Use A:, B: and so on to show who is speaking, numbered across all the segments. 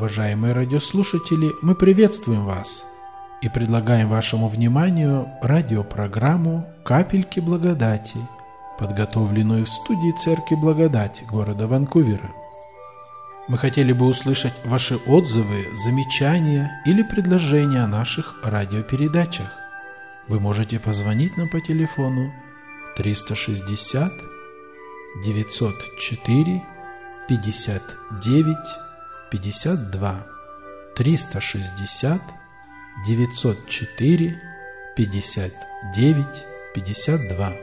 A: Уважаемые радиослушатели, мы приветствуем вас и предлагаем вашему вниманию радиопрограмму «Капельки благодати», подготовленную в студии Церкви Благодати города Ванкувера. Мы хотели бы услышать ваши отзывы, замечания или предложения о наших радиопередачах. Вы можете позвонить нам по телефону 360 904 59 52 360 904 59 52.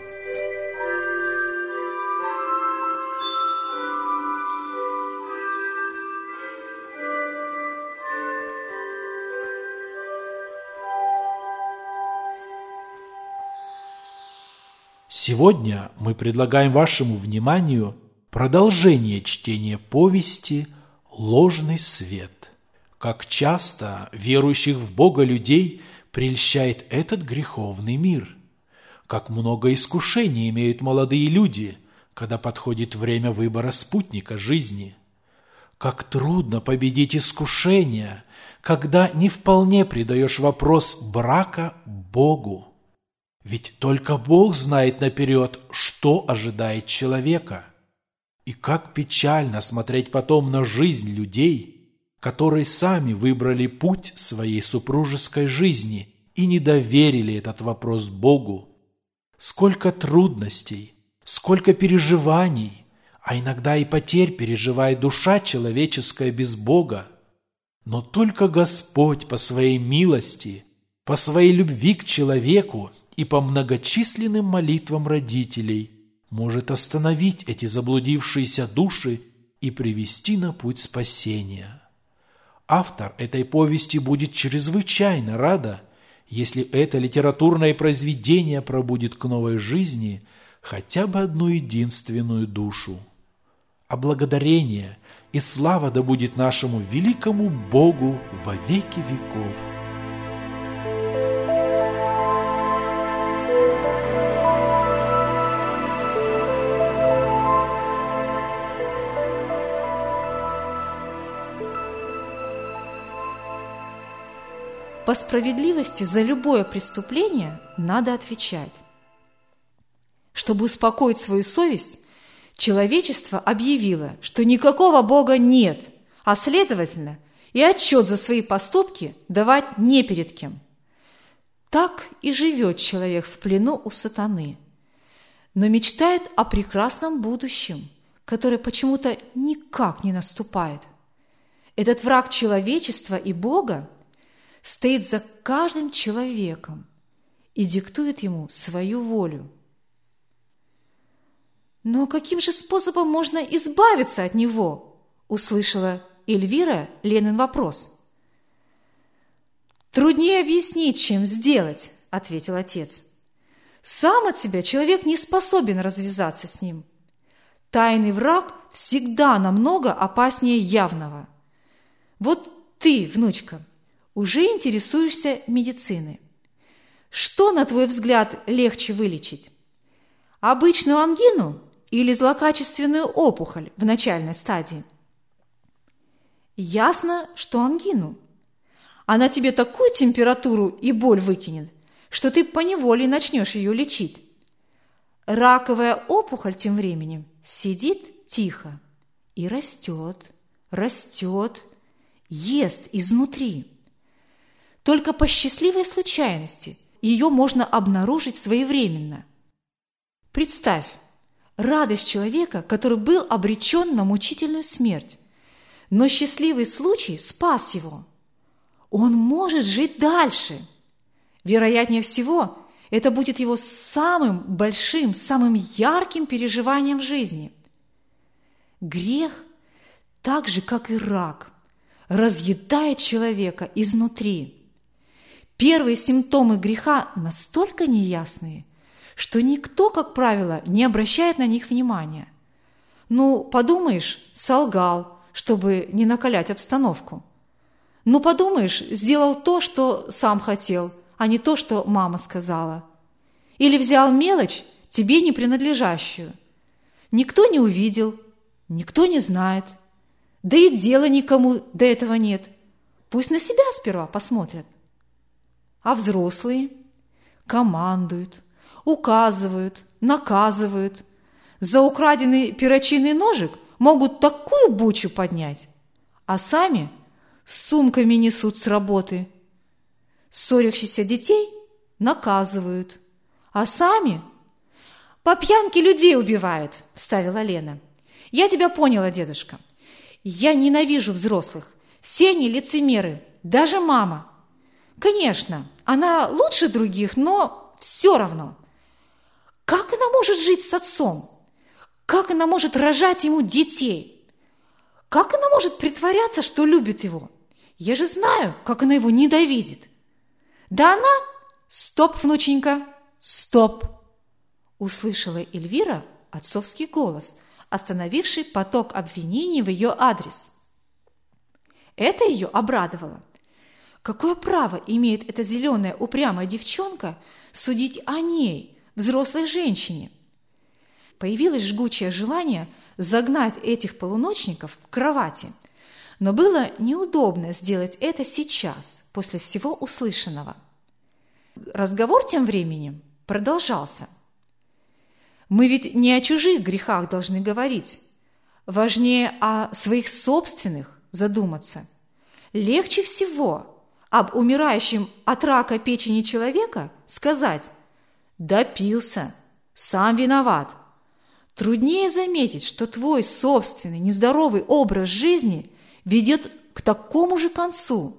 A: Сегодня мы предлагаем вашему вниманию продолжение чтения повести «Ложный свет». Как часто верующих в Бога людей прельщает этот греховный мир. Как много искушений имеют молодые люди, когда подходит время выбора спутника жизни. Как трудно победить искушение, когда не вполне предаешь вопрос брака Богу. Ведь только Бог знает наперед, что ожидает человека. И как печально смотреть потом на жизнь людей, которые сами выбрали путь своей супружеской жизни и не доверили этот вопрос Богу. Сколько трудностей, сколько переживаний, а иногда и потерь переживает душа человеческая без Бога. Но только Господь по своей милости, по своей любви к человеку и по многочисленным молитвам родителей может остановить эти заблудившиеся души и привести на путь спасения. Автор этой повести будет чрезвычайно рада, если это литературное произведение пробудит к новой жизни хотя бы одну единственную душу. А благодарение и слава да будет нашему великому Богу во веки веков.
B: По справедливости за любое преступление надо отвечать. Чтобы успокоить свою совесть, человечество объявило, что никакого Бога нет, а следовательно, и отчет за свои поступки давать не перед кем. Так и живет человек в плену у сатаны, но мечтает о прекрасном будущем, которое почему-то никак не наступает. Этот враг человечества и Бога стоит за каждым человеком и диктует ему свою волю. «Но каким же способом можно избавиться от него?» – услышала Эльвира Ленин вопрос. «Труднее объяснить, чем сделать», – ответил отец. «Сам от себя человек не способен развязаться с ним. Тайный враг всегда намного опаснее явного. Вот ты, внучка, уже интересуешься медициной. Что, на твой взгляд, легче вылечить? Обычную ангину или злокачественную опухоль в начальной стадии? Ясно, что ангину. Она тебе такую температуру и боль выкинет, что ты поневоле начнешь ее лечить. Раковая опухоль тем временем сидит тихо и растет, ест изнутри. Только по счастливой случайности ее можно обнаружить своевременно. Представь, радость человека, который был обречен на мучительную смерть, но счастливый случай спас его. Он может жить дальше. Вероятнее всего, это будет его самым большим, самым ярким переживанием в жизни. Грех, так же, как и рак, разъедает человека изнутри. Первые симптомы греха настолько неясные, что никто, как правило, не обращает на них внимания. Ну, подумаешь, солгал, чтобы не накалять обстановку. Ну, подумаешь, сделал то, что сам хотел, а не то, что мама сказала. Или взял мелочь, тебе не принадлежащую. Никто не увидел, никто не знает. Да и дела никому до этого нет. Пусть на себя сперва посмотрят. А взрослые командуют, указывают, наказывают. За украденный перочинный ножик могут такую бучу поднять, а сами с сумками несут с работы. Ссорящихся детей наказывают, а сами по пьянке людей убивают, вставила Лена. Я тебя поняла, дедушка. Я ненавижу взрослых. Все они лицемеры, даже мама. Конечно, она лучше других, но все равно. Как она может жить с отцом? Как она может рожать ему детей? Как она может притворяться, что любит его? Я же знаю, как она его ненавидит. Да она... Стоп, внученька, стоп! Услышала Эльвира отцовский голос, остановивший поток обвинений в ее адрес. Это ее обрадовало. Какое право имеет эта зеленая упрямая девчонка судить о ней, взрослой женщине? Появилось жгучее желание загнать этих полуночников в кровати, но было неудобно сделать это сейчас, после всего услышанного. Разговор тем временем продолжался. Мы ведь не о чужих грехах должны говорить. Важнее о своих собственных задуматься. Легче всего об умирающем от рака печени человека сказать: «Допился, сам виноват». Труднее заметить, что твой собственный нездоровый образ жизни ведет к такому же концу.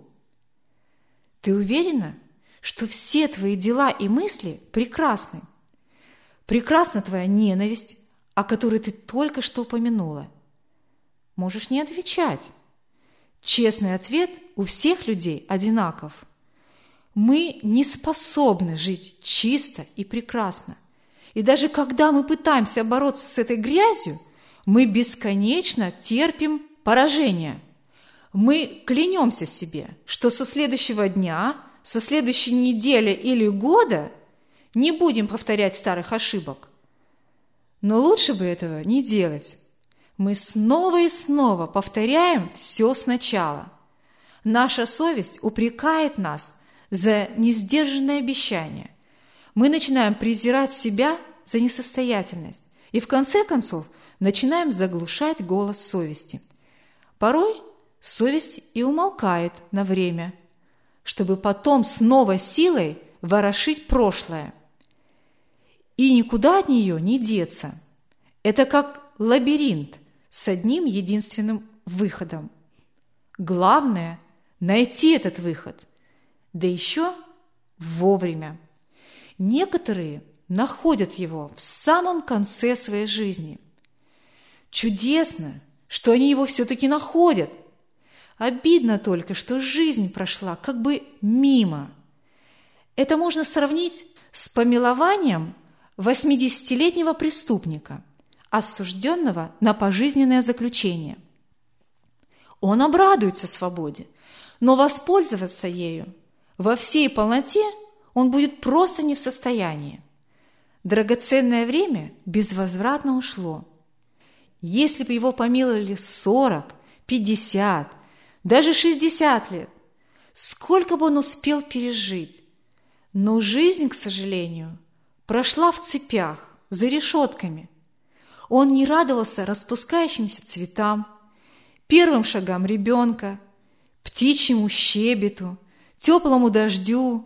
B: Ты уверена, что все твои дела и мысли прекрасны? Прекрасна твоя ненависть, о которой ты только что упомянула. Можешь не отвечать. Честный ответ у всех людей одинаков. Мы не способны жить чисто и прекрасно. И даже когда мы пытаемся бороться с этой грязью, мы бесконечно терпим поражение. Мы клянемся себе, что со следующего дня, со следующей недели или года не будем повторять старых ошибок. Но лучше бы этого не делать. Мы снова и снова повторяем все сначала. Наша совесть упрекает нас за несдержанное обещание. Мы начинаем презирать себя за несостоятельность и в конце концов начинаем заглушать голос совести. Порой совесть и умолкает на время, чтобы потом с новой силой ворошить прошлое. И никуда от нее не деться. Это как лабиринт с одним единственным выходом. Главное – найти этот выход, да еще вовремя. Некоторые находят его в самом конце своей жизни. Чудесно, что они его все-таки находят. Обидно только, что жизнь прошла как бы мимо. Это можно сравнить с помилованием 80-летнего преступника, осужденного на пожизненное заключение. Он обрадуется свободе, но воспользоваться ею во всей полноте он будет просто не в состоянии. Драгоценное время безвозвратно ушло. Если бы его помиловали 40, 50, даже 60 лет, сколько бы он успел пережить? Но жизнь, к сожалению, прошла в цепях, за решетками. Он не радовался распускающимся цветам, первым шагам ребенка, птичьему щебету, теплому дождю.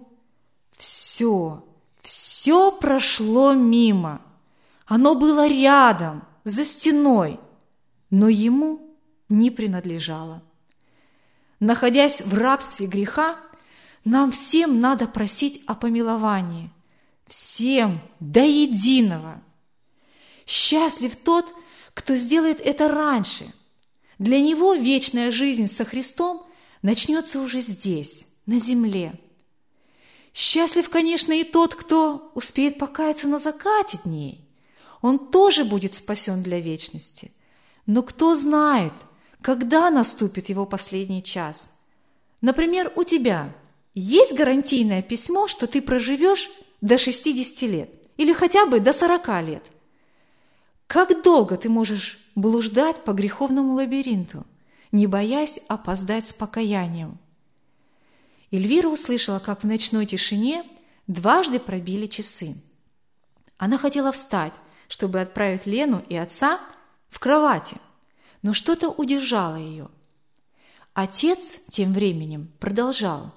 B: Все прошло мимо. Оно было рядом, за стеной, но ему не принадлежало. Находясь в рабстве греха, нам всем надо просить о помиловании. Всем до единого. Счастлив тот, кто сделает это раньше. Для него вечная жизнь со Христом начнется уже здесь, на земле. Счастлив, конечно, и тот, кто успеет покаяться на закате дней. Он тоже будет спасен для вечности. Но кто знает, когда наступит его последний час? Например, у тебя есть гарантийное письмо, что ты проживешь до 60 лет или хотя бы до 40 лет? Как долго ты можешь блуждать по греховному лабиринту, не боясь опоздать с покаянием. Эльвира услышала, как в ночной тишине дважды пробили часы. Она хотела встать, чтобы отправить Лену и отца в кровати, но что-то удержало ее. Отец тем временем продолжал.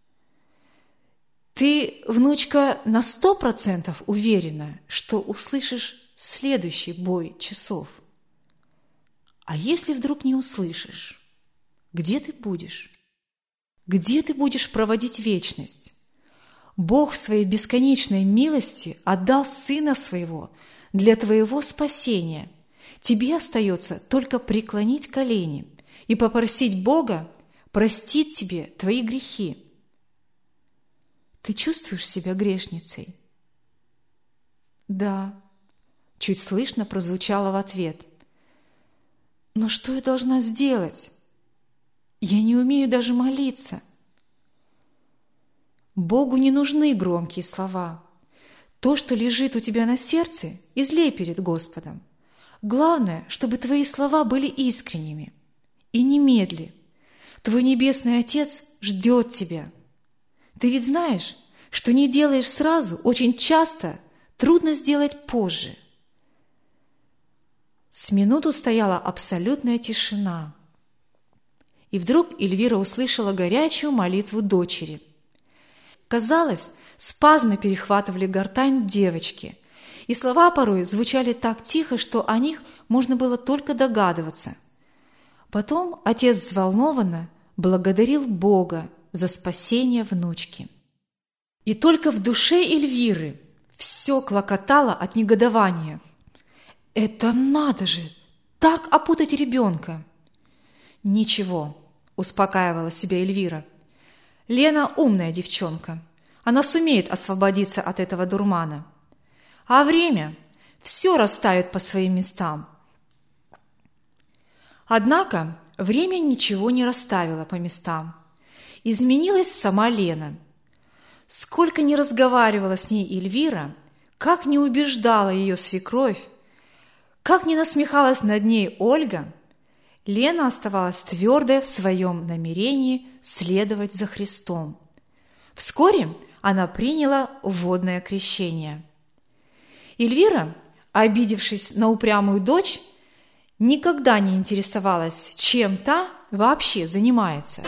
B: «Ты, внучка, на 100% уверена, что услышишь следующий бой часов? А если вдруг не услышишь, где ты будешь? Где ты будешь проводить вечность? Бог в своей бесконечной милости отдал Сына Своего для твоего спасения. Тебе остается только преклонить колени и попросить Бога простить тебе твои грехи. Ты чувствуешь себя грешницей?» «Да», – чуть слышно прозвучало в ответ. «Но что я должна сделать? Я не умею даже молиться». Богу не нужны громкие слова. То, что лежит у тебя на сердце, излей перед Господом. Главное, чтобы твои слова были искренними. И немедли. Твой Небесный Отец ждет тебя. Ты ведь знаешь, что не делаешь сразу, очень часто трудно сделать позже. С минуту стояла абсолютная тишина. И вдруг Эльвира услышала горячую молитву дочери. Казалось, спазмы перехватывали гортань девочки, и слова порой звучали так тихо, что о них можно было только догадываться. Потом отец взволнованно благодарил Бога за спасение внучки. И только в душе Эльвиры все клокотало от негодования. «Это надо же! Так опутать ребенка!» «Ничего», – успокаивала себя Эльвира. «Лена умная девчонка. Она сумеет освободиться от этого дурмана. А время все расставит по своим местам». Однако время ничего не расставило по местам. Изменилась сама Лена. Сколько ни разговаривала с ней Эльвира, как ни убеждала ее свекровь, как ни насмехалась над ней Ольга, Лена оставалась твердой в своем намерении следовать за Христом. Вскоре она приняла водное крещение. Эльвира, обидевшись на упрямую дочь, никогда не интересовалась, чем та вообще занимается.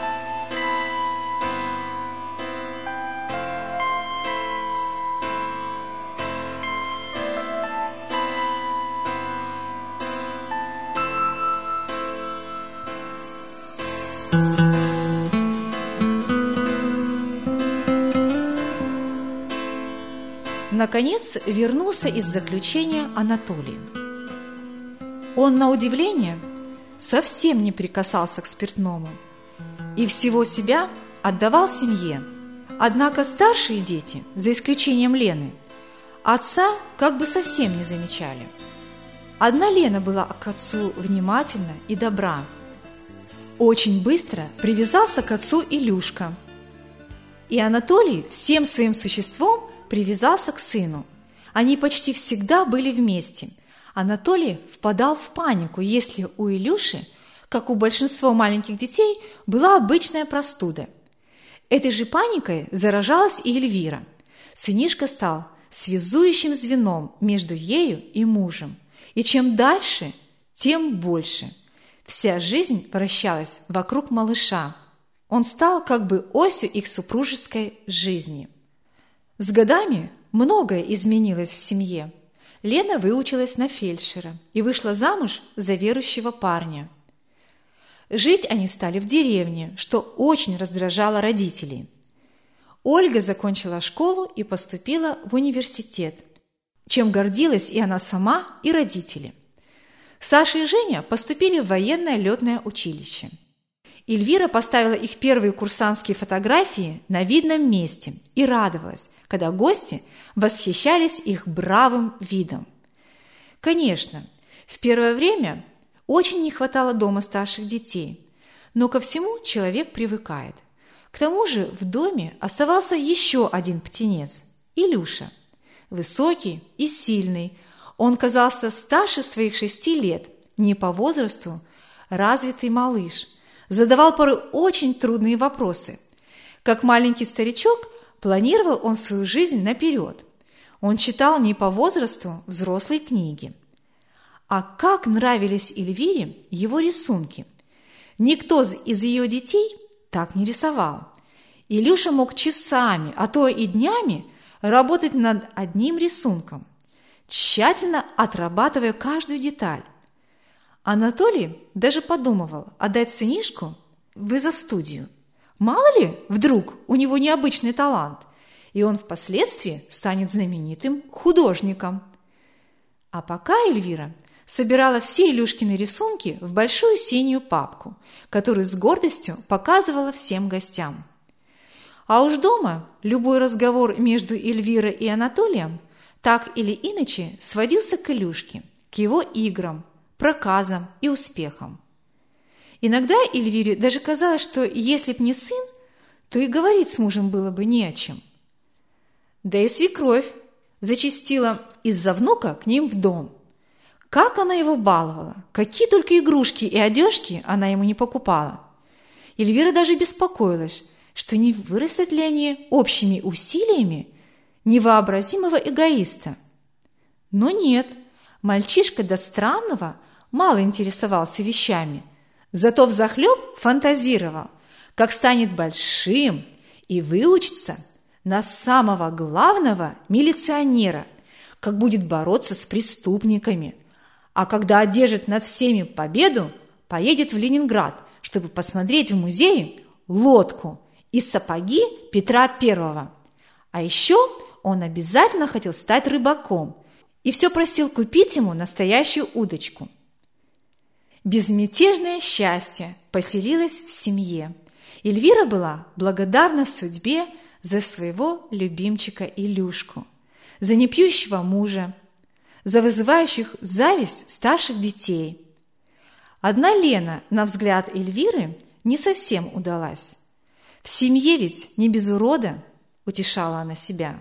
B: Наконец вернулся из заключения Анатолий. Он, на удивление, совсем не прикасался к спиртному и всего себя отдавал семье. Однако старшие дети, за исключением Лены, отца как бы совсем не замечали. Одна Лена была к отцу внимательна и добра. Очень быстро привязался к отцу Илюшка. И Анатолий всем своим существом привязался к сыну. Они почти всегда были вместе. Анатолий впадал в панику, если у Илюши, как у большинства маленьких детей, была обычная простуда. Этой же паникой заражалась и Эльвира. Сынишка стал связующим звеном между ею и мужем. И чем дальше, тем больше. Вся жизнь вращалась вокруг малыша. Он стал как бы осью их супружеской жизни. С годами многое изменилось в семье. Лена выучилась на фельдшера и вышла замуж за верующего парня. Жить они стали в деревне, что очень раздражало родителей. Ольга закончила школу и поступила в университет, чем гордилась и она сама, и родители. Саша и Женя поступили в военное летное училище. Эльвира поставила их первые курсантские фотографии на видном месте и радовалась, когда гости восхищались их бравым видом. Конечно, в первое время очень не хватало дома старших детей, но ко всему человек привыкает. К тому же в доме оставался еще один птенец – Илюша. Высокий и сильный, он казался старше своих 6 лет, не по возрасту, развитый малыш, задавал порой очень трудные вопросы. Как маленький старичок, планировал он свою жизнь наперед. Он читал не по возрасту взрослые книги. А как нравились Эльвире его рисунки! Никто из ее детей так не рисовал. Илюша мог часами, а то и днями работать над одним рисунком, тщательно отрабатывая каждую деталь. Анатолий даже подумывал отдать сынишку в изо-студию. Мало ли, вдруг у него необычный талант, и он впоследствии станет знаменитым художником. А пока Эльвира собирала все Илюшкины рисунки в большую синюю папку, которую с гордостью показывала всем гостям. А уж дома любой разговор между Эльвирой и Анатолием так или иначе сводился к Илюшке, к его играм, проказам и успехам. Иногда Эльвире даже казалось, что если б не сын, то и говорить с мужем было бы не о чем. Да и свекровь зачастила из-за внука к ним в дом. Как она его баловала, какие только игрушки и одежки она ему не покупала. Эльвира даже беспокоилась, что не вырастут ли они общими усилиями невообразимого эгоиста. Но нет, мальчишка до странного мало интересовался вещами, зато взахлеб фантазировал, как станет большим и выучится на самого главного милиционера, как будет бороться с преступниками, а когда одержит над всеми победу, поедет в Ленинград, чтобы посмотреть в музее лодку и сапоги Петра Первого. А еще он обязательно хотел стать рыбаком и все просил купить ему настоящую удочку. Безмятежное счастье поселилось в семье. Эльвира была благодарна судьбе за своего любимчика Илюшку, за непьющего мужа, за вызывающих зависть старших детей. Одна Лена, на взгляд Эльвиры, не совсем удалась. В семье ведь не без урода, утешала она себя.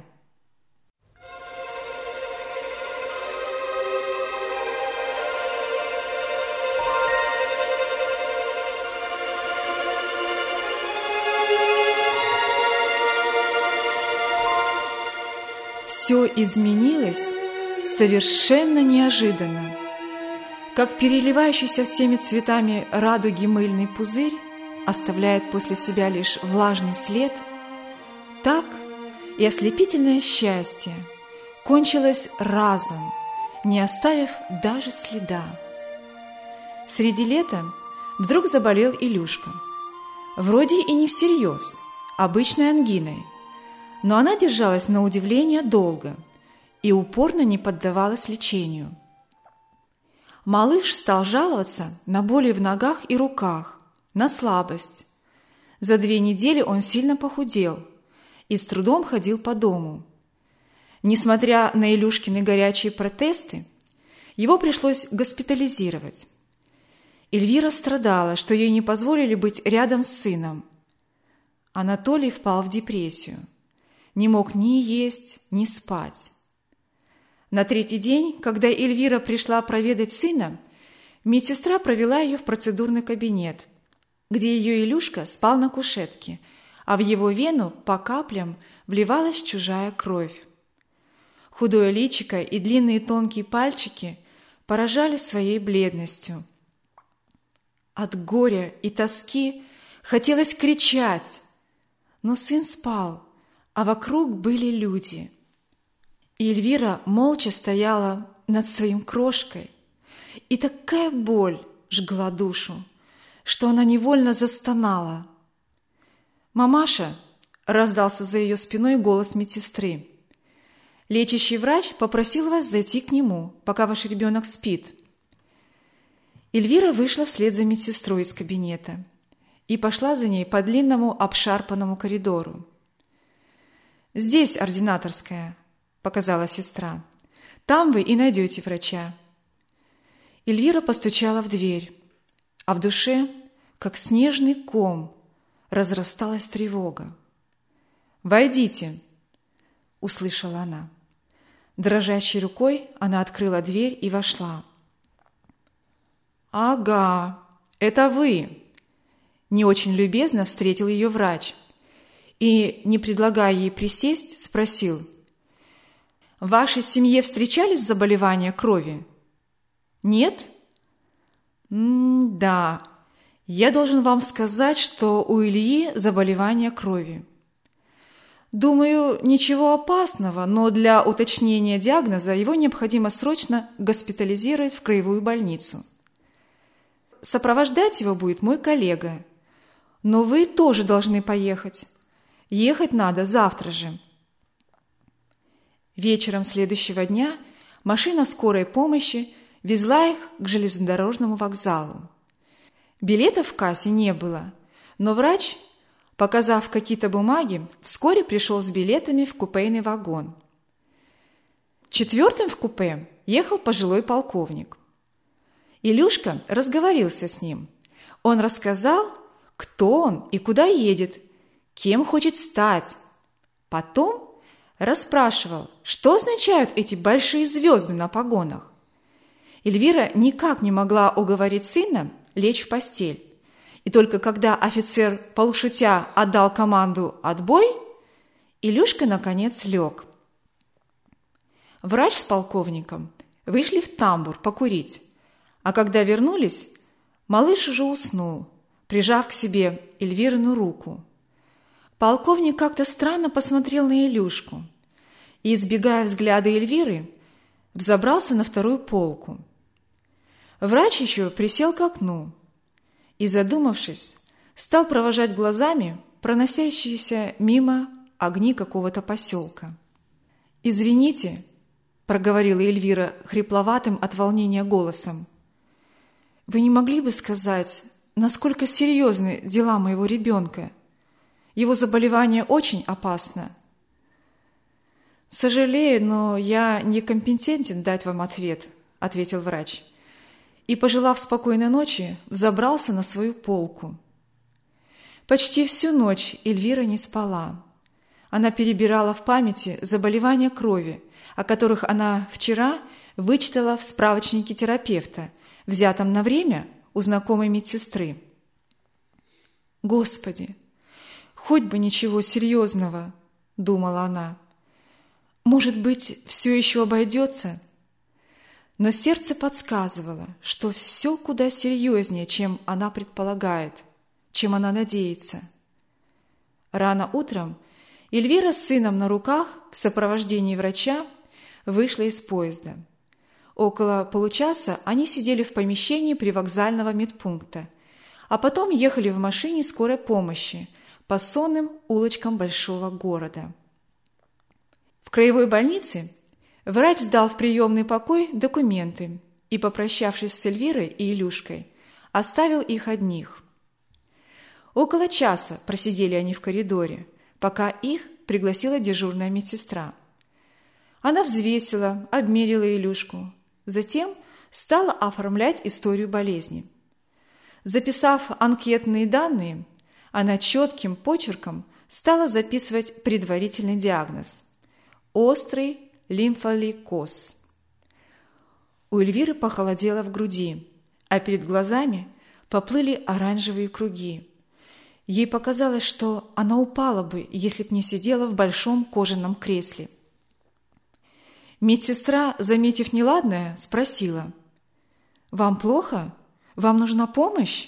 B: Все изменилось совершенно неожиданно. Как переливающийся всеми цветами радуги мыльный пузырь оставляет после себя лишь влажный след, так и ослепительное счастье кончилось разом, не оставив даже следа. Среди лета вдруг заболел Илюшка. Вроде и не всерьез, обычной ангиной, но она держалась на удивление долго и упорно не поддавалась лечению. Малыш стал жаловаться на боли в ногах и руках, на слабость. За 2 недели он сильно похудел и с трудом ходил по дому. Несмотря на Илюшкины горячие протесты, его пришлось госпитализировать. Эльвира страдала, что ей не позволили быть рядом с сыном. Анатолий впал в депрессию. Не мог ни есть, ни спать. На 3-й день, когда Эльвира пришла проведать сына, медсестра провела ее в процедурный кабинет, где ее Илюшка спал на кушетке, а в его вену по каплям вливалась чужая кровь. Худое личико и длинные тонкие пальчики поражали своей бледностью. От горя и тоски хотелось кричать, но сын спал, а вокруг были люди. И Эльвира молча стояла над своим крошкой, и такая боль жгла душу, что она невольно застонала. «Мамаша!» – раздался за ее спиной голос медсестры. «Лечащий врач попросил вас зайти к нему, пока ваш ребенок спит». Эльвира вышла вслед за медсестрой из кабинета и пошла за ней по длинному обшарпанному коридору. «Здесь ординаторская», – показала сестра. «Там вы и найдете врача». Эльвира постучала в дверь, а в душе, как снежный ком, разрасталась тревога. «Войдите», – услышала она. Дрожащей рукой она открыла дверь и вошла. «Ага», «Это вы!» Не очень любезно встретил ее врач и, не предлагая ей присесть, спросил: «В вашей семье встречались заболевания крови?» «Нет?» «Да, я должен вам сказать, что у Ильи заболевание крови. Думаю, ничего опасного, но для уточнения диагноза его необходимо срочно госпитализировать в краевую больницу. Сопровождать его будет мой коллега, но вы тоже должны поехать. Ехать надо завтра же». Вечером следующего дня машина скорой помощи везла их к железнодорожному вокзалу. Билетов в кассе не было, но врач, показав какие-то бумаги, вскоре пришел с билетами в купейный вагон. Четвертым в купе ехал пожилой полковник. Илюшка разговорился с ним. Он рассказал, кто он и куда едет, кем хочет стать. Потом расспрашивал, что означают эти большие звезды на погонах. Эльвира никак не могла уговорить сына лечь в постель. И только когда офицер, полушутя, отдал команду «отбой», Илюшка, наконец, лег. Врач с полковником вышли в тамбур покурить, а когда вернулись, малыш уже уснул, прижав к себе Эльвирину руку. Полковник как-то странно посмотрел на Илюшку и, избегая взгляда Эльвиры, взобрался на вторую полку. Врач еще присел к окну и, задумавшись, стал провожать глазами проносящиеся мимо огни какого-то поселка. «Извините», — проговорила Эльвира хрипловатым от волнения голосом, «вы не могли бы сказать, насколько серьезны дела моего ребенка? Его заболевание очень опасно». «Сожалею, но я некомпетентен дать вам ответ», — ответил врач. И, пожелав спокойной ночи, взобрался на свою полку. Почти всю ночь Эльвира не спала. Она перебирала в памяти заболевания крови, о которых она вчера вычитала в справочнике терапевта, взятом на время у знакомой медсестры. «Господи, хоть бы ничего серьезного», — думала она. «Может быть, все еще обойдется?» Но сердце подсказывало, что все куда серьезнее, чем она предполагает, чем она надеется. Рано утром Эльвира с сыном на руках в сопровождении врача вышла из поезда. Около получаса они сидели в помещении привокзального медпункта, а потом ехали в машине скорой помощи по сонным улочкам большого города. В краевой больнице врач сдал в приемный покой документы и, попрощавшись с Эльвирой и Илюшкой, оставил их одних. Около часа просидели они в коридоре, пока их пригласила дежурная медсестра. Она взвесила, обмерила Илюшку, затем стала оформлять историю болезни. Записав анкетные данные, она четким почерком стала записывать предварительный диагноз – острый лимфолейкоз. У Эльвиры похолодело в груди, а перед глазами поплыли оранжевые круги. Ей показалось, что она упала бы, если б не сидела в большом кожаном кресле. Медсестра, заметив неладное, спросила: «Вам плохо? Вам нужна помощь?»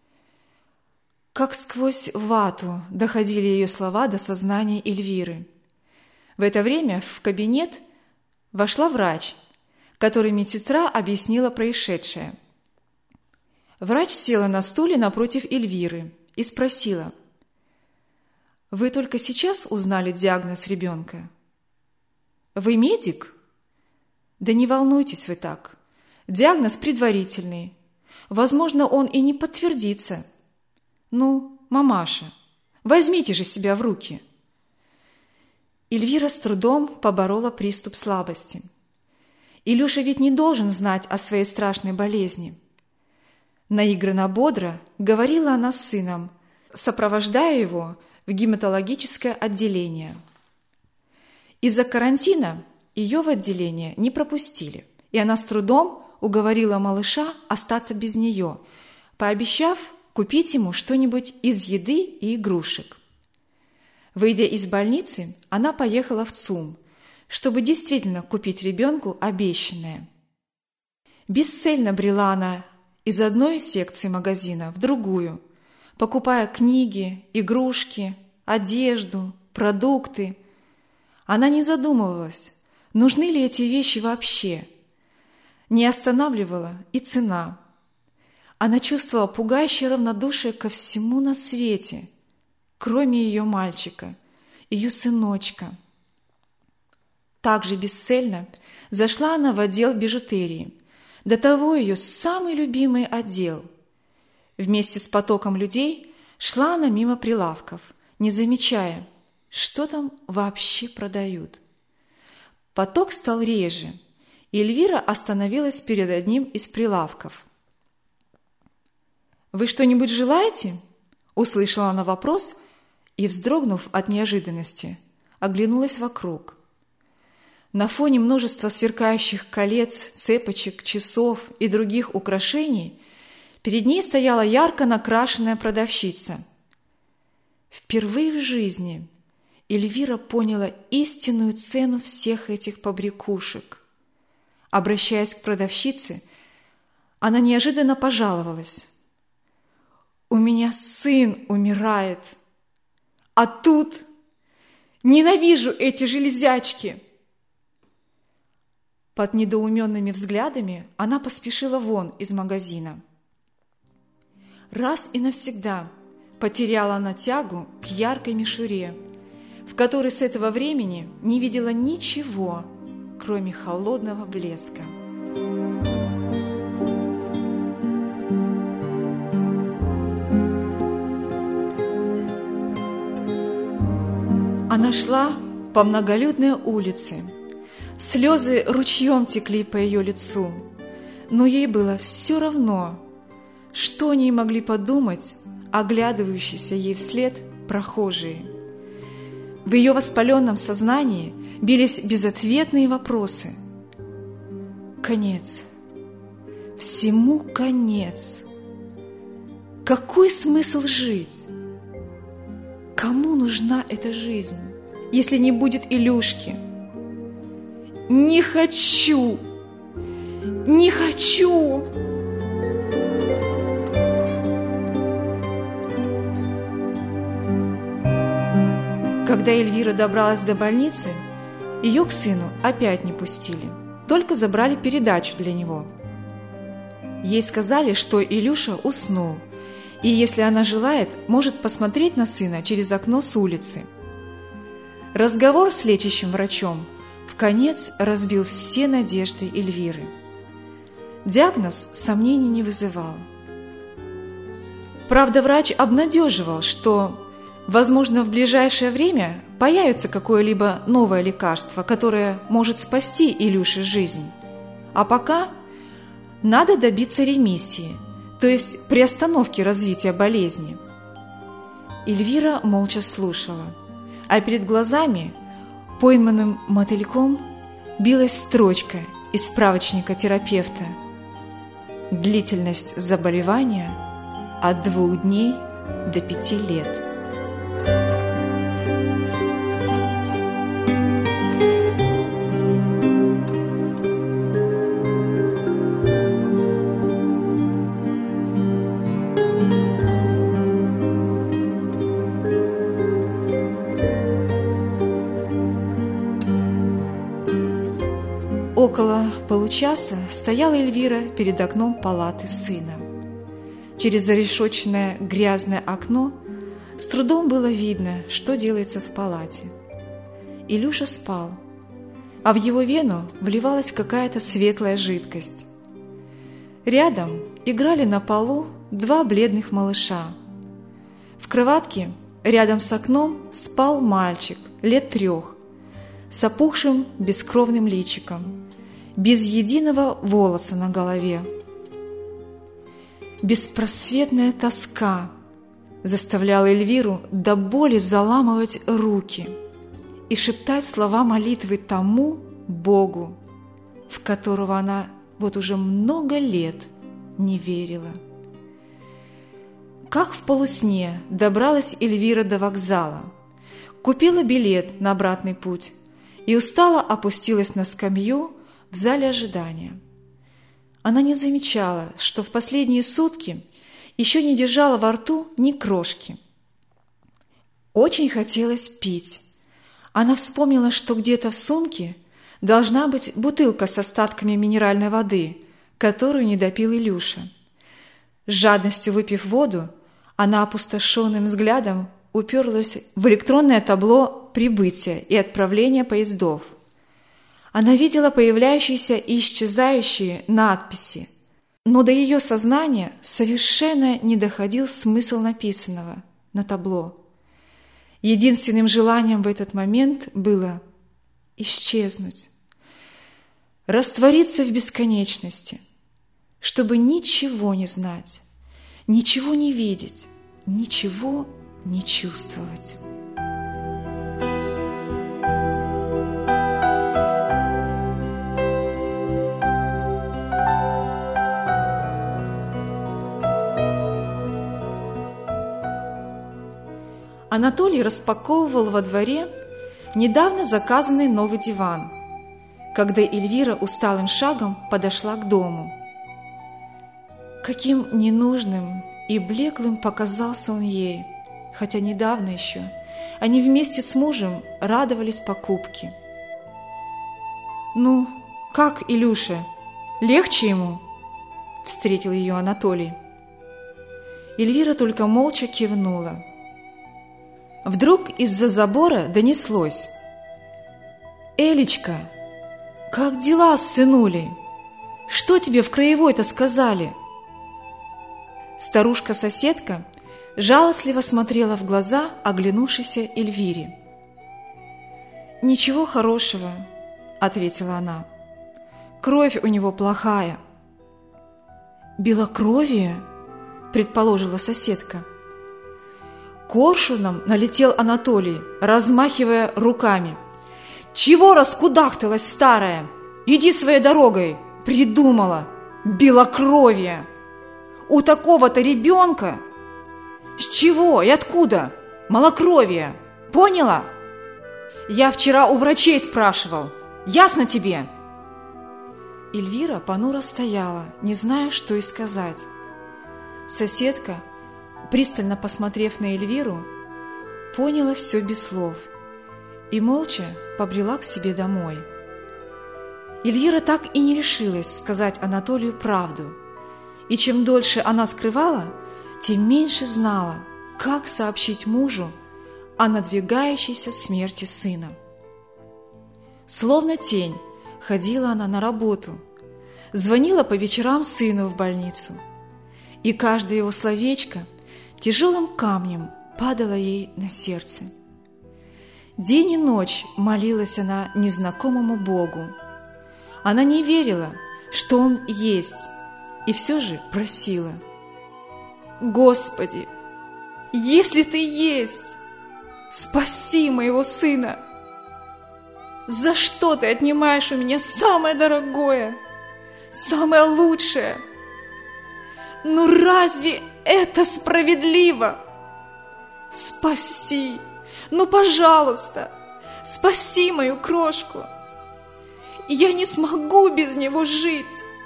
B: Как сквозь вату доходили ее слова до сознания Эльвиры. В это время в кабинет вошла врач, которой медсестра объяснила происшедшее. Врач села на стуле напротив Эльвиры и спросила: «Вы только сейчас узнали диагноз ребенка? Вы медик?» «Да не волнуйтесь вы так. Диагноз предварительный. Возможно, он и не подтвердится. Ну, мамаша, возьмите же себя в руки». Эльвира с трудом поборола приступ слабости. Илюша ведь не должен знать о своей страшной болезни. Наигранно бодро говорила она с сыном, сопровождая его в гематологическое отделение. Из-за карантина ее в отделение не пропустили, и она с трудом уговорила малыша остаться без нее, пообещав купить ему что-нибудь из еды и игрушек. Выйдя из больницы, она поехала в ЦУМ, чтобы действительно купить ребенку обещанное. Бесцельно брела она из одной секции магазина в другую, покупая книги, игрушки, одежду, продукты. Она не задумывалась, нужны ли эти вещи вообще. Не останавливала и цена. Она чувствовала пугающее равнодушие ко всему на свете, кроме ее мальчика, ее сыночка. Также бесцельно зашла она в отдел бижутерии, до того ее самый любимый отдел. Вместе с потоком людей шла она мимо прилавков, не замечая, что там вообще продают. Поток стал реже, и Эльвира остановилась перед одним из прилавков. «Вы что-нибудь желаете?» – услышала она вопрос и, вздрогнув от неожиданности, оглянулась вокруг. На фоне множества сверкающих колец, цепочек, часов и других украшений перед ней стояла ярко накрашенная продавщица. Впервые в жизни Эльвира поняла истинную цену всех этих побрякушек. Обращаясь к продавщице, она неожиданно пожаловалась. «У меня сын умирает, а тут ненавижу эти железячки!» Под недоуменными взглядами она поспешила вон из магазина. Раз и навсегда потеряла она тягу к яркой мишуре, в которой с этого времени не видела ничего, кроме холодного блеска. Она шла по многолюдной улице. Слезы ручьем текли по ее лицу, но ей было все равно, что они могли подумать оглядывающиеся ей вслед прохожие. В ее воспаленном сознании бились безответные вопросы. Конец. Всему конец. Какой смысл жить? Кому нужна эта жизнь, если не будет Илюшки? Не хочу! Не хочу! Когда Эльвира добралась до больницы, ее к сыну опять не пустили, только забрали передачу для него. Ей сказали, что Илюша уснул, и если она желает, может посмотреть на сына через окно с улицы. Разговор с лечащим врачом вконец разбил все надежды Эльвиры. Диагноз сомнений не вызывал. Правда, врач обнадеживал, что, возможно, в ближайшее время появится какое-либо новое лекарство, которое может спасти Илюше жизнь. А пока надо добиться ремиссии, то есть приостановки развития болезни. Эльвира молча слушала, а перед глазами пойманным мотыльком билась строчка из справочника терапевта. Длительность заболевания от 2 дней до 5 лет. Около получаса стояла Эльвира перед окном палаты сына. Через зарешоченное грязное окно с трудом было видно, что делается в палате. Илюша спал, а в его вену вливалась какая-то светлая жидкость. Рядом играли на полу 2 бледных малыша. В кроватке рядом с окном спал мальчик лет 3, с опухшим бескровным личиком, без единого волоса на голове. Беспросветная тоска заставляла Эльвиру до боли заламывать руки и шептать слова молитвы тому Богу, в которого она вот уже много лет не верила. Как в полусне добралась Эльвира до вокзала, купила билет на обратный путь и устало опустилась на скамью в зале ожидания. Она не замечала, что в последние сутки еще не держала во рту ни крошки. Очень хотелось пить. Она вспомнила, что где-то в сумке должна быть бутылка с остатками минеральной воды, которую не допил Илюша. С жадностью выпив воду, она опустошенным взглядом уперлась в электронное табло прибытия и отправления поездов. Она видела появляющиеся и исчезающие надписи, но до ее сознания совершенно не доходил смысл написанного на табло. Единственным желанием в этот момент было исчезнуть, раствориться в бесконечности, чтобы ничего не знать, ничего не видеть, ничего не чувствовать. Анатолий распаковывал во дворе недавно заказанный новый диван, когда Эльвира усталым шагом подошла к дому. Каким ненужным и блеклым показался он ей, хотя недавно еще они вместе с мужем радовались покупке. «Ну, как, Илюша, легче ему?» – встретил ее Анатолий. Эльвира только молча кивнула. Вдруг из-за забора донеслось: «Элечка, как дела с сынулей? Что тебе в краевой-то сказали?» Старушка-соседка жалостливо смотрела в глаза оглянувшейся Эльвире. «Ничего хорошего», — ответила она. «Кровь у него плохая». «Белокровие?» — предположила соседка. Коршуном налетел Анатолий, размахивая руками. «Чего раскудахталась старая? Иди своей дорогой! Придумала! Белокровие! У такого-то ребенка! С чего и откуда? Малокровие! Поняла? Я вчера у врачей спрашивал. Ясно тебе?» Эльвира понуро стояла, не зная, что и сказать. Соседка, пристально посмотрев на Эльвиру, поняла все без слов и молча побрела к себе домой. Эльвира так и не решилась сказать Анатолию правду, и чем дольше она скрывала, тем меньше знала, как сообщить мужу о надвигающейся смерти сына. Словно тень ходила она на работу, звонила по вечерам сыну в больницу, и каждое его словечко тяжелым камнем падало ей на сердце. День и ночь молилась она незнакомому Богу. Она не верила, что Он есть, и все же просила: «Господи, если Ты есть, спаси моего сына! За что Ты отнимаешь у меня самое дорогое, самое лучшее? Ну разве это справедливо? Спаси, ну пожалуйста, спаси мою крошку! Я не смогу без него жить!»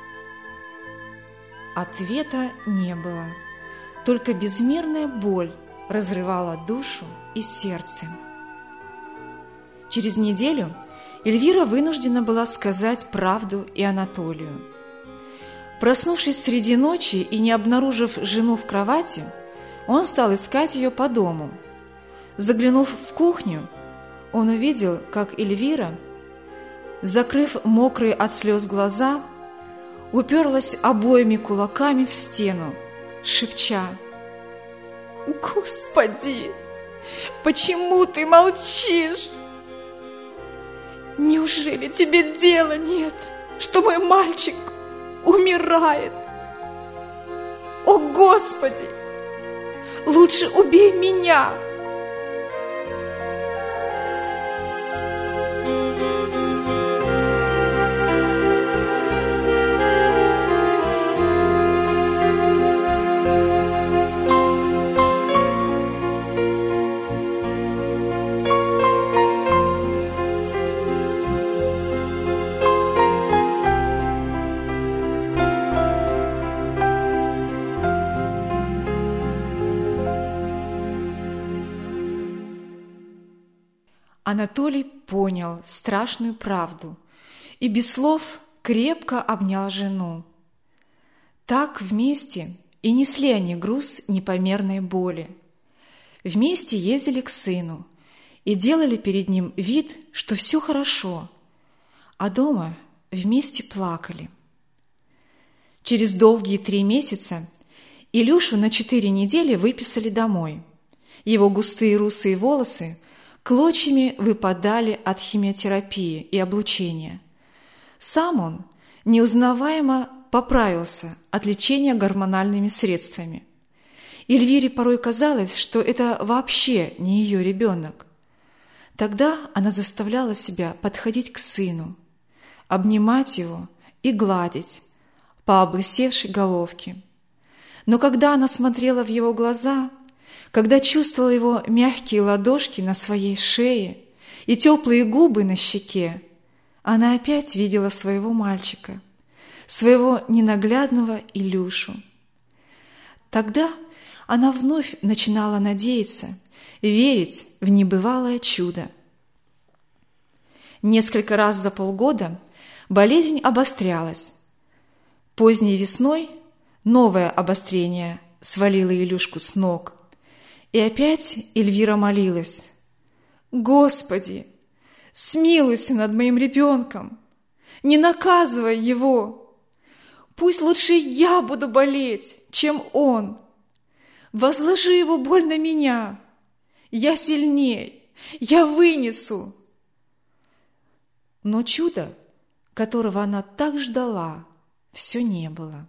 B: Ответа не было, только безмерная боль разрывала душу и сердце. Через неделю Эльвира вынуждена была сказать правду и Анатолию. Проснувшись среди ночи и не обнаружив жену в кровати, он стал искать ее по дому. Заглянув в кухню, он увидел, как Эльвира, закрыв мокрые от слез глаза, уперлась обоими кулаками в стену, шепча: «Господи, почему ты молчишь? Неужели тебе дела нет, что мой мальчик умирает? О, Господи, лучше убей меня!» Анатолий понял страшную правду и без слов крепко обнял жену. Так вместе и несли они груз непомерной боли. Вместе ездили к сыну и делали перед ним вид, что все хорошо, а дома вместе плакали. Через долгие 3 месяца Илюшу на 4 недели выписали домой. Его густые русые волосы клочьями выпадали от химиотерапии и облучения. Сам он неузнаваемо поправился от лечения гормональными средствами. Эльвире порой казалось, что это вообще не ее ребенок. Тогда она заставляла себя подходить к сыну, обнимать его и гладить по облысевшей головке. Но когда она смотрела в его глаза, когда чувствовала его мягкие ладошки на своей шее и теплые губы на щеке, она опять видела своего мальчика, своего ненаглядного Илюшу. Тогда она вновь начинала надеяться, верить в небывалое чудо. Несколько раз за полгода болезнь обострялась. Поздней весной новое обострение свалило Илюшку с ног. И опять Эльвира молилась: «Господи, смилуйся над моим ребенком, не наказывай его. Пусть лучше я буду болеть, чем он. Возложи его боль на меня. Я сильней, я вынесу». Но чуда, которого она так ждала, все не было.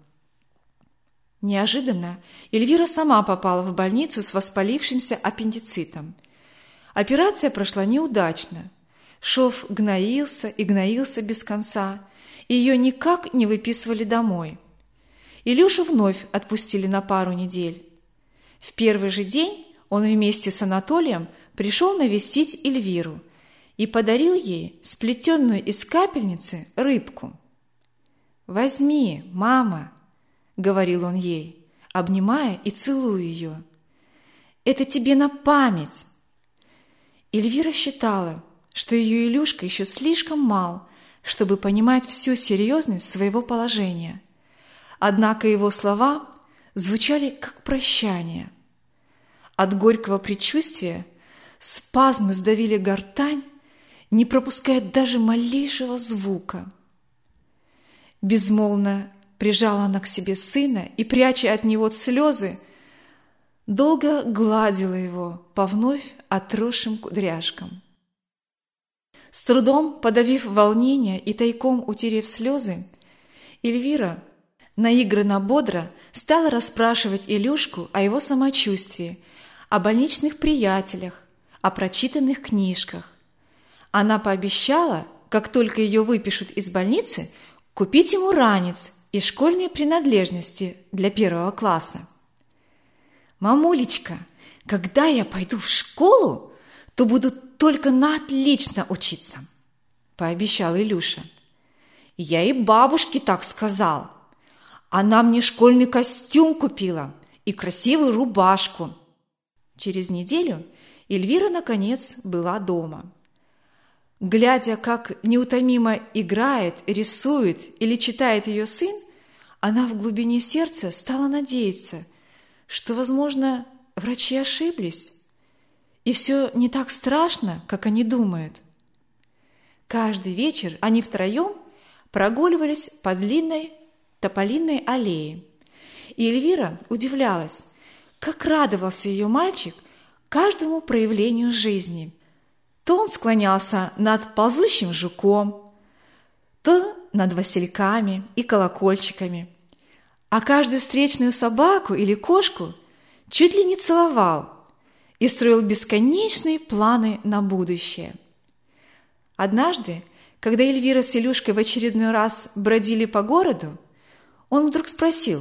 B: Неожиданно Эльвира сама попала в больницу с воспалившимся аппендицитом. Операция прошла неудачно. Шов гноился и гноился без конца, и ее никак не выписывали домой. Илюшу вновь отпустили на пару недель. В первый же день он вместе с Анатолием пришел навестить Эльвиру и подарил ей сплетенную из капельницы рыбку. «Возьми, мама», — говорил он ей, обнимая и целуя ее. «Это тебе на память». Эльвира считала, что ее Илюшка еще слишком мал, чтобы понимать всю серьезность своего положения. Однако его слова звучали как прощание. От горького предчувствия спазмы сдавили гортань, не пропуская даже малейшего звука. Безмолвно прижала она к себе сына и, пряча от него слезы, долго гладила его по вновь отросшим кудряшкам. С трудом подавив волнение и тайком утерев слезы, Эльвира наигранно бодро стала расспрашивать Илюшку о его самочувствии, о больничных приятелях, о прочитанных книжках. Она пообещала, как только ее выпишут из больницы, купить ему ранец и школьные принадлежности для 1 класса. «Мамулечка, когда я пойду в школу, то буду только на отлично учиться», – пообещал Илюша. «Я и бабушке так сказал. Она мне школьный костюм купила и красивую рубашку». Через неделю Эльвира, наконец, была дома. Глядя, как неутомимо играет, рисует или читает ее сын, она в глубине сердца стала надеяться, что, возможно, врачи ошиблись, и все не так страшно, как они думают. Каждый вечер они втроем прогуливались по длинной тополиной аллее, и Эльвира удивлялась, как радовался ее мальчик каждому проявлению жизни. То он склонялся над ползущим жуком, то над васильками и колокольчиками, а каждую встречную собаку или кошку чуть ли не целовал и строил бесконечные планы на будущее. Однажды, когда Эльвира с Илюшкой в очередной раз бродили по городу, он вдруг спросил: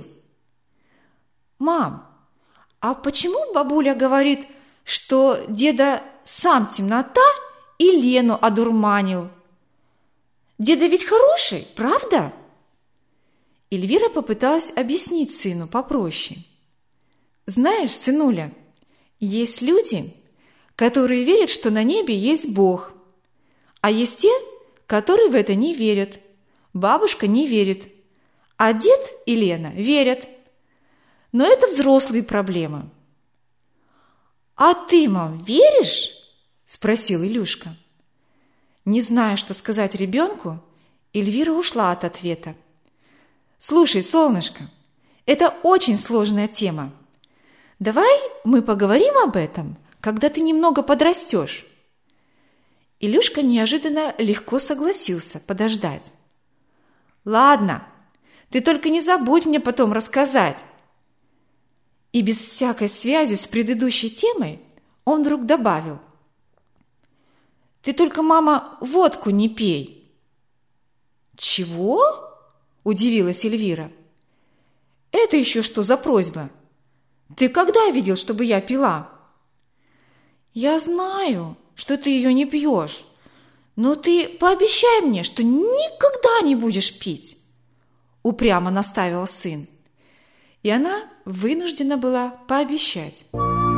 B: «Мам, а почему бабуля говорит, что деда сам темнота и Лену одурманил? Деда ведь хороший, правда?» Эльвира попыталась объяснить сыну попроще. «Знаешь, сынуля, есть люди, которые верят, что на небе есть Бог, а есть те, которые в это не верят. Бабушка не верит, а дед и Лена верят. Но это взрослые проблемы. «А ты, мам, веришь?» – спросил Илюшка. Не зная, что сказать ребенку, Эльвира ушла от ответа. «Слушай, солнышко, это очень сложная тема. Давай мы поговорим об этом, когда ты немного подрастешь». Илюшка неожиданно легко согласился подождать. «Ладно, ты только не забудь мне потом рассказать». И без всякой связи с предыдущей темой он вдруг добавил: «Ты только, мама, водку не пей». «Чего?» – удивилась Эльвира. «Это еще что за просьба? Ты когда видел, чтобы я пила?» «Я знаю, что ты ее не пьешь, но ты пообещай мне, что никогда не будешь пить», – упрямо наставил сын. И она вынуждена была пообещать.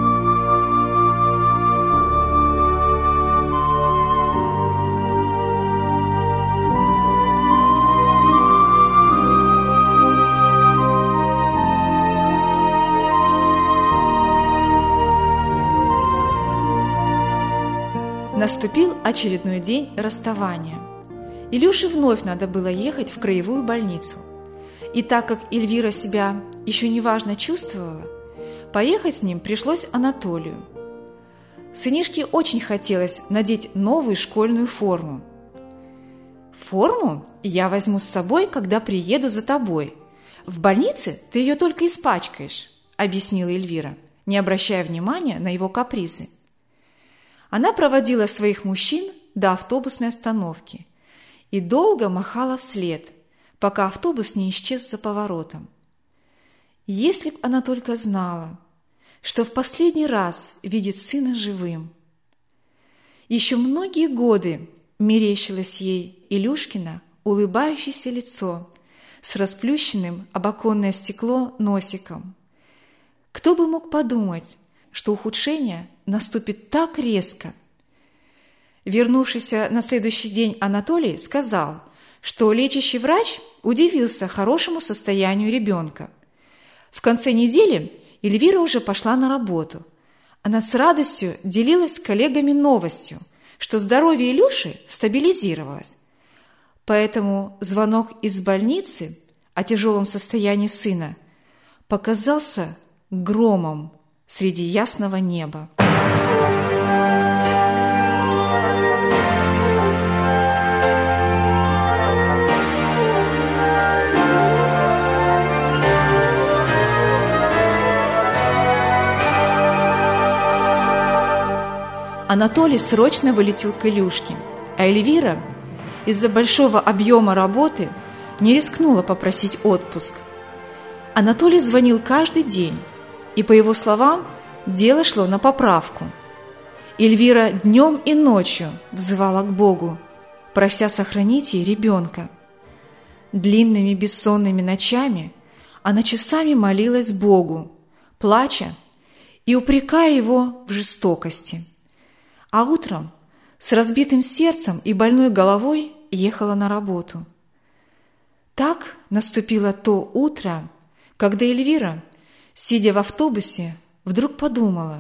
B: Наступил очередной день расставания. Илюше вновь надо было ехать в краевую больницу. И так как Эльвира себя еще неважно чувствовала, поехать с ним пришлось Анатолию. Сынишке очень хотелось надеть новую школьную форму. «Форму я возьму с собой, когда приеду за тобой. В больнице ты ее только испачкаешь», – объяснила Эльвира, не обращая внимания на его капризы. Она проводила своих мужчин до автобусной остановки и долго махала вслед, пока автобус не исчез за поворотом. Если б она только знала, что в последний раз видит сына живым. Еще многие годы мерещилось ей Илюшкино улыбающееся лицо с расплющенным об оконное стекло носиком. Кто бы мог подумать, что ухудшение наступит так резко. Вернувшийся на следующий день Анатолий сказал, что лечащий врач удивился хорошему состоянию ребенка. В конце недели Эльвира уже пошла на работу. Она с радостью делилась с коллегами новостью, что здоровье Илюши стабилизировалось. Поэтому звонок из больницы о тяжелом состоянии сына показался громом среди ясного неба. Анатолий срочно вылетел к Илюшке, а Эльвира из-за большого объема работы не рискнула попросить отпуск. Анатолий звонил каждый день, и, по его словам, дело шло на поправку. Эльвира днем и ночью взывала к Богу, прося сохранить ей ребенка. Длинными бессонными ночами она часами молилась Богу, плача и упрекая его в жестокости. А утром с разбитым сердцем и больной головой ехала на работу. Так наступило то утро, когда Эльвира, сидя в автобусе, вдруг подумала: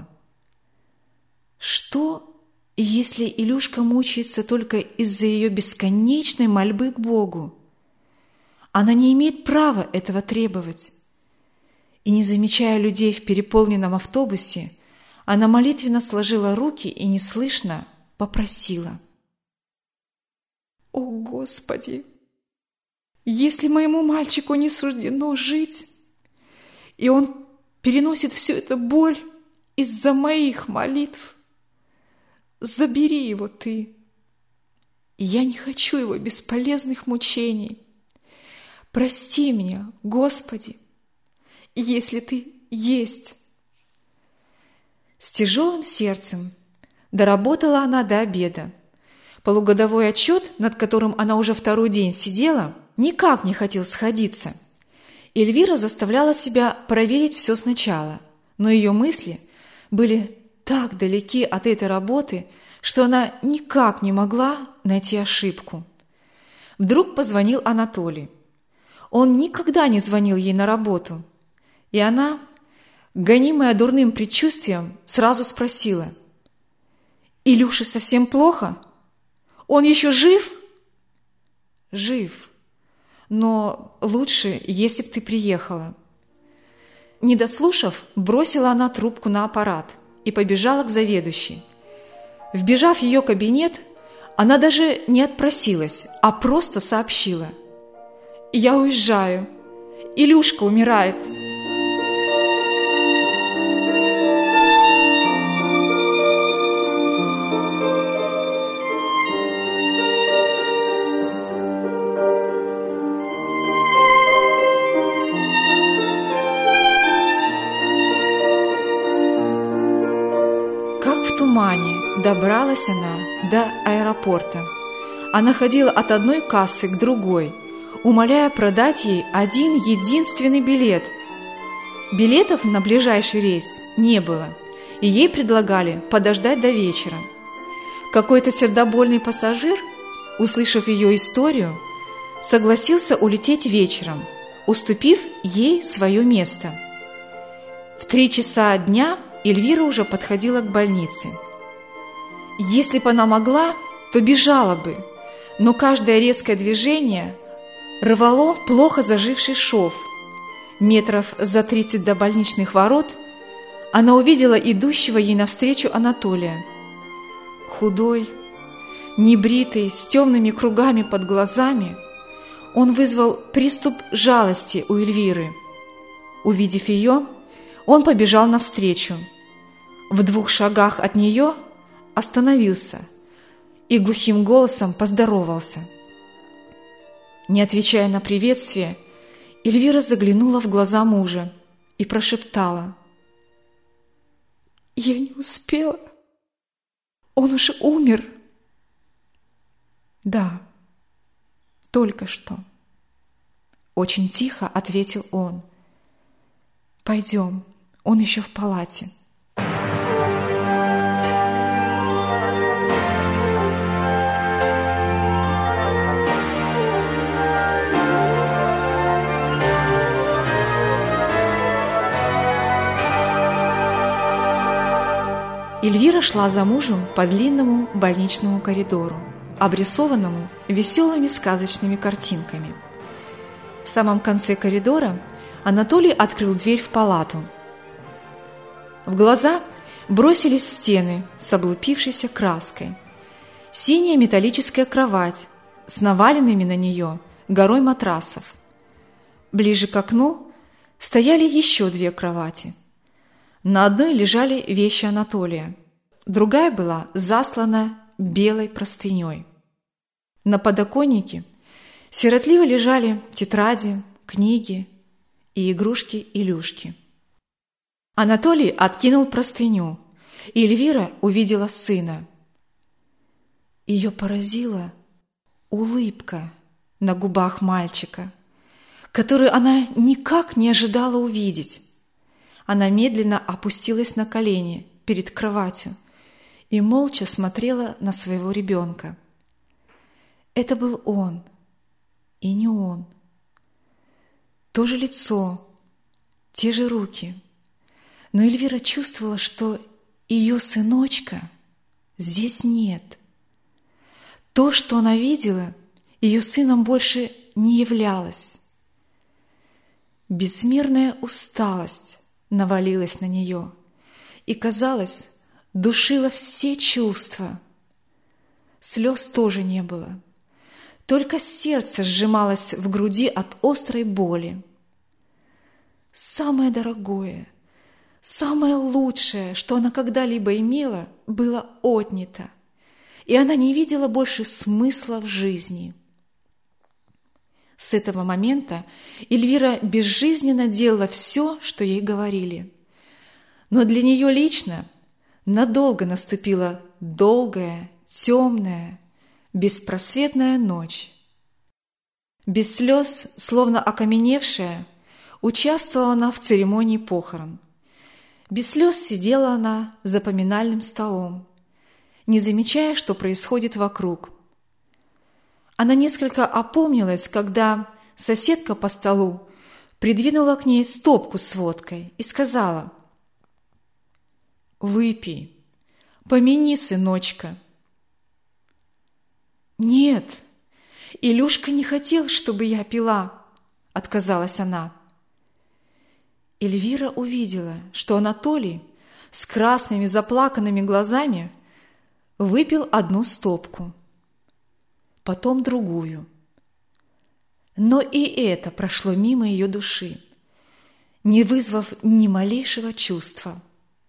B: что, если Илюшка мучается только из-за ее бесконечной мольбы к Богу? Она не имеет права этого требовать. И, не замечая людей в переполненном автобусе, она молитвенно сложила руки и неслышно попросила: «О, Господи, если моему мальчику не суждено жить, и он переносит всю эту боль из-за моих молитв, забери его Ты. Я не хочу его бесполезных мучений. Прости меня, Господи, если Ты есть». С тяжелым сердцем доработала она до обеда. Полугодовой отчет, над которым она уже второй день сидела, никак не хотел сходиться. Эльвира заставляла себя проверить все сначала, но ее мысли были так далеки от этой работы, что она никак не могла найти ошибку. Вдруг позвонил Анатолий. Он никогда не звонил ей на работу. И она, гонимая дурным предчувствием, сразу спросила: «Илюше совсем плохо? Он еще жив?» «Жив. Но лучше, если б ты приехала». Не дослушав, бросила она трубку на аппарат и побежала к заведующей. Вбежав в ее кабинет, она даже не отпросилась, а просто сообщила: «Я уезжаю. Илюшка умирает». Как в тумане добралась она до аэропорта. Она ходила от одной кассы к другой, умоляя продать ей один единственный билет. Билетов на ближайший рейс не было, и ей предлагали подождать до вечера. Какой-то сердобольный пассажир, услышав ее историю, согласился улететь вечером, уступив ей свое место. В 3 часа дня Эльвира уже подходила к больнице. Если бы она могла, то бежала бы, но каждое резкое движение рвало плохо заживший шов. Метров за 30 до больничных ворот она увидела идущего ей навстречу Анатолия. Худой, небритый, с темными кругами под глазами, он вызвал приступ жалости у Эльвиры. Увидев ее, он побежал навстречу. В 2 шагах от нее остановился и глухим голосом поздоровался. Не отвечая на приветствие, Эльвира заглянула в глаза мужа и прошептала: «Я не успела. Он уже умер». «Да, только что», — очень тихо ответил он. «Пойдем, он еще в палате». Эльвира шла за мужем по длинному больничному коридору, обрисованному веселыми сказочными картинками. В самом конце коридора Анатолий открыл дверь в палату. В глаза бросились стены с облупившейся краской, синяя металлическая кровать с наваленными на нее горой матрасов. Ближе к окну стояли еще 2 кровати. На одной лежали вещи Анатолия, другая была заслана белой простыней. На подоконнике сиротливо лежали тетради, книги и игрушки Илюшки. Анатолий откинул простыню, и Эльвира увидела сына. Ее поразила улыбка на губах мальчика, которую она никак не ожидала увидеть. Она медленно опустилась на колени перед кроватью и молча смотрела на своего ребенка. Это был он, и не он. То же лицо, те же руки. Но Эльвира чувствовала, что ее сыночка здесь нет. То, что она видела, ее сыном больше не являлось. Безмерная усталость навалилась на нее и, казалось, душила все чувства. Слез тоже не было, только сердце сжималось в груди от острой боли. Самое дорогое, самое лучшее, что она когда-либо имела, было отнято, и она не видела больше смысла в жизни. С этого момента Эльвира безжизненно делала все, что ей говорили. Но для нее лично надолго наступила долгая, темная, беспросветная ночь. Без слез, словно окаменевшая, участвовала она в церемонии похорон. Без слез сидела она за поминальным столом, не замечая, что происходит вокруг. Она несколько опомнилась, когда соседка по столу придвинула к ней стопку с водкой и сказала: «Выпей, помяни сыночка». «Нет, Илюшка не хотел, чтобы я пила», – отказалась она. Эльвира увидела, что Анатолий с красными заплаканными глазами выпил одну стопку, потом другую. Но и это прошло мимо ее души, не вызвав ни малейшего чувства.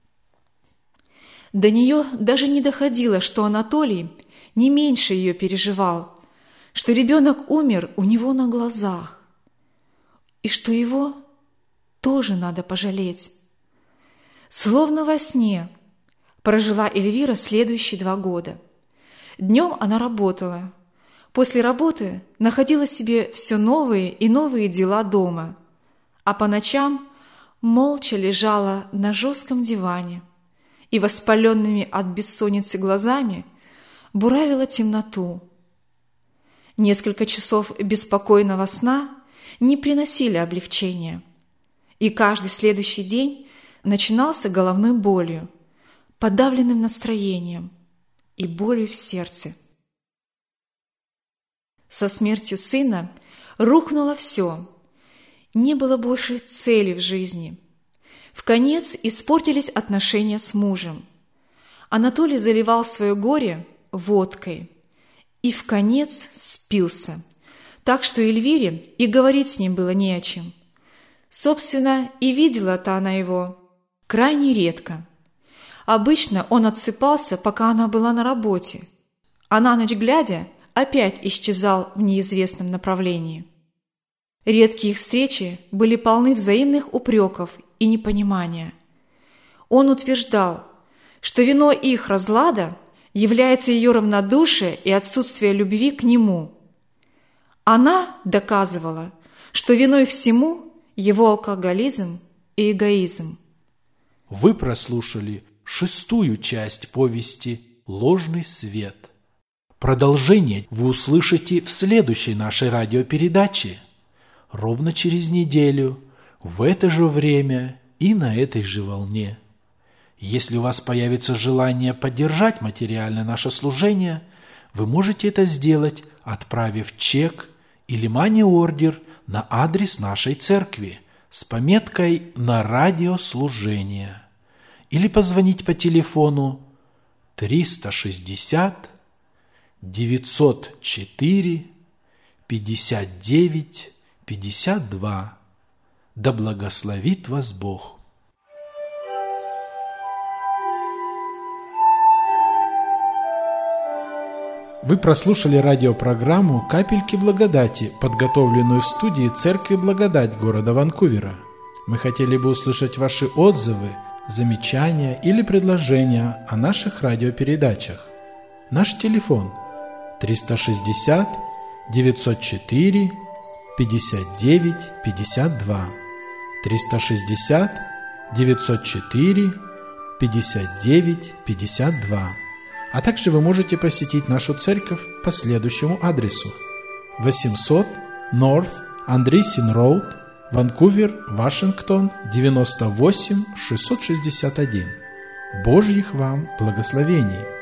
B: До нее даже не доходило, что Анатолий не меньше ее переживал, что ребенок умер у него на глазах, и что его тоже надо пожалеть. Словно во сне прожила Эльвира следующие 2 года. Днем она работала. После работы находила себе все новые и новые дела дома, а по ночам молча лежала на жестком диване и воспаленными от бессонницы глазами буравила темноту. Несколько часов беспокойного сна не приносили облегчения, и каждый следующий день начинался головной болью, подавленным настроением и болью в сердце. Со смертью сына рухнуло все. Не было больше цели в жизни. Вконец испортились отношения с мужем. Анатолий заливал свое горе водкой и вконец спился, так что Эльвире и говорить с ним было не о чем. Собственно, и видела-то она его крайне редко. Обычно он отсыпался, пока она была на работе, а на ночь глядя опять исчезал в неизвестном направлении. Редкие их встречи были полны взаимных упреков и непонимания. Он утверждал, что виной их разлада является ее равнодушие и отсутствие любви к нему. Она доказывала, что виной всему его алкоголизм и эгоизм.
A: Вы прослушали 6-ю часть повести «Ложный свет». Продолжение вы услышите в следующей нашей радиопередаче, ровно через неделю, в это же время и на этой же волне. Если у вас появится желание поддержать материально наше служение, вы можете это сделать, отправив чек или мани-ордер на адрес нашей церкви с пометкой «На радиослужение» или позвонить по телефону 360 904 59 52. Да благословит вас Бог! Вы прослушали радиопрограмму «Капельки благодати», подготовленную в студии Церкви Благодать города Ванкувера. Мы хотели бы услышать ваши отзывы, замечания или предложения о наших радиопередачах. Наш телефон 360 904 59 52. 360 904 59 52. А также вы можете посетить нашу церковь по следующему адресу: 800 North Andreessen Road, Ванкувер, Вашингтон, 98 661. Божьих вам благословений!